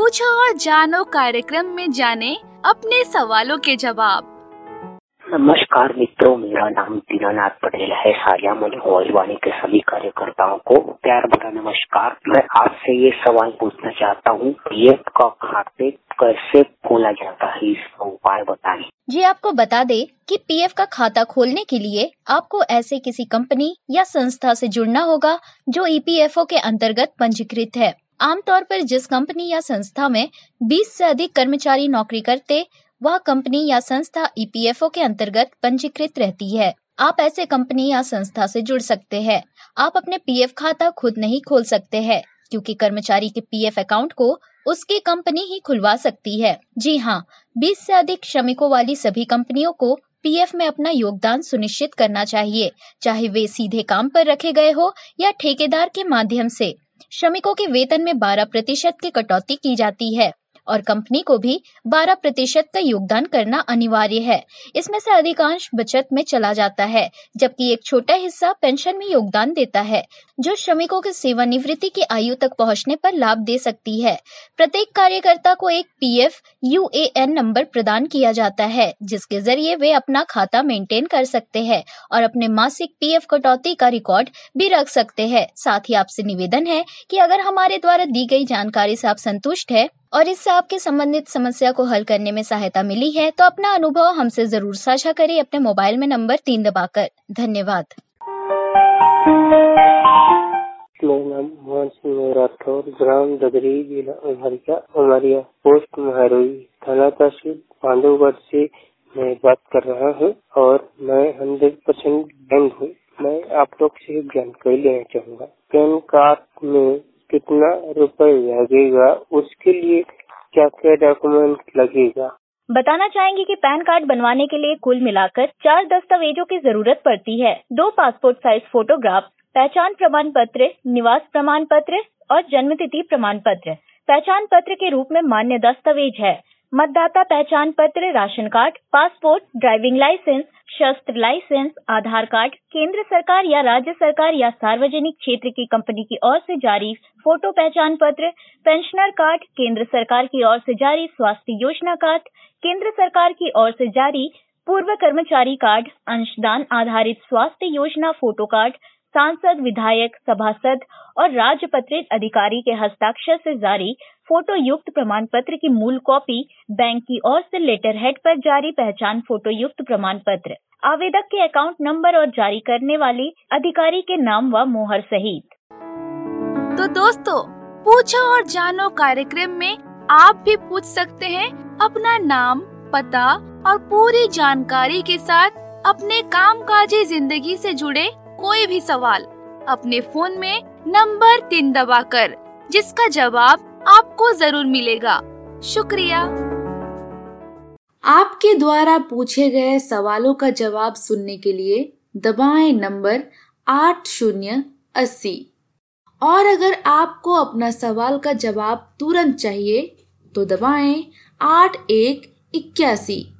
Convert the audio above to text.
पूछो और जानो कार्यक्रम में जाने अपने सवालों के जवाब। नमस्कार मित्रों, मेरा नाम दीनानाथ पटेल है। सारिया मनोहर वाणी के सभी कार्यकर्ताओं को प्यार भरा नमस्कार। मैं आपसे ये सवाल पूछना चाहता हूँ, पीएफ का खाते कैसे खोला जाता है, इसका उपाय बताएं। जी आपको बता दे कि पीएफ का खाता खोलने के लिए आपको ऐसे किसी कंपनी या संस्था से जुड़ना होगा जो ईपीएफओ के अंतर्गत पंजीकृत है। आमतौर पर जिस कंपनी या संस्था में 20 से अधिक कर्मचारी नौकरी करते, वह कंपनी या संस्था ईपीएफओ के अंतर्गत पंजीकृत रहती है। आप ऐसे कंपनी या संस्था से जुड़ सकते हैं। आप अपने पीएफ खाता खुद नहीं खोल सकते हैं, क्योंकि कर्मचारी के पीएफ अकाउंट को उसकी कंपनी ही खुलवा सकती है। जी हाँ, 20 से अधिक श्रमिकों वाली सभी कंपनियों को पीएफ में अपना योगदान सुनिश्चित करना चाहिए, चाहे वे सीधे काम पर रखे गए हो या ठेकेदार के माध्यम से। श्रमिकों के वेतन में 12% की कटौती की जाती है और कंपनी को भी 12% का योगदान करना अनिवार्य है। इसमें से अधिकांश बचत में चला जाता है, जबकि एक छोटा हिस्सा पेंशन में योगदान देता है, जो श्रमिकों के सेवानिवृत्ति की आयु तक पहुंचने पर लाभ दे सकती है। प्रत्येक कार्यकर्ता को एक पीएफ यूएएन नंबर प्रदान किया जाता है, जिसके जरिए वे अपना खाता मेंटेन कर सकते हैं और अपने मासिक पीएफ कटौती का रिकॉर्ड भी रख सकते हैं। साथ ही आपसे निवेदन है कि अगर हमारे द्वारा दी गई जानकारी से आप संतुष्ट है और इससे आपके संबंधित समस्या को हल करने में सहायता मिली है, तो अपना अनुभव हमसे जरूर साझा करें अपने मोबाइल में नंबर 3 दबाकर। धन्यवाद। मेरा नाम मोहन सिंह राठौर, ग्राम ददरी, जिला उमरिया, पोस्ट महरोई, थाना तहसील पांडवगढ़ से मैं बात कर रहा हूँ और मैं 100% बैंक हूँ। मैं आप लोग से जानकारी लेना चाहूँगा। पैन कार्ड में कितना रुपए लगेगा, उसके लिए क्या क्या डॉक्यूमेंट लगेगा? बताना चाहेंगे कि पैन कार्ड बनवाने के लिए कुल मिलाकर 4 दस्तावेजों की जरूरत पड़ती है। 2 पासपोर्ट साइज फोटोग्राफ, पहचान प्रमाण पत्र, निवास प्रमाण पत्र और जन्मतिथि प्रमाण पत्र। पहचान पत्र के रूप में मान्य दस्तावेज है मतदाता पहचान पत्र, ration card, passport, driving licence, शस्त्र लाइसेंस, आधार कार्ड, केंद्र सरकार या राज्य सरकार या सार्वजनिक क्षेत्र की कंपनी की ओर से जारी फोटो पहचान पत्र, पेंशनर कार्ड, केंद्र सरकार की ओर से जारी स्वास्थ्य योजना कार्ड, केंद्र सरकार की ओर से जारी पूर्व कर्मचारी कार्ड, अंशदान आधारित स्वास्थ्य योजना फोटो कार्ड, सांसद, विधायक, सभासद और राजपत्रित अधिकारी के हस्ताक्षर से जारी फोटो युक्त प्रमाण पत्र की मूल कॉपी, बैंक की ओर से लेटर हेड पर जारी पहचान फोटो युक्त प्रमाण पत्र, आवेदक के अकाउंट नंबर और जारी करने वाली अधिकारी के नाम व मोहर सहित। तो दोस्तों, पूछो और जानो कार्यक्रम में आप भी पूछ सकते हैं अपना नाम, पता और पूरी जानकारी के साथ अपने कामकाजी जिंदगी से जुड़े कोई भी सवाल अपने फोन में नंबर 3 दबाकर, जिसका जवाब आपको जरूर मिलेगा। शुक्रिया। आपके द्वारा पूछे गए सवालों का जवाब सुनने के लिए दबाएं नंबर 8080 और अगर आपको अपना सवाल का जवाब तुरंत चाहिए तो दबाएं 8181।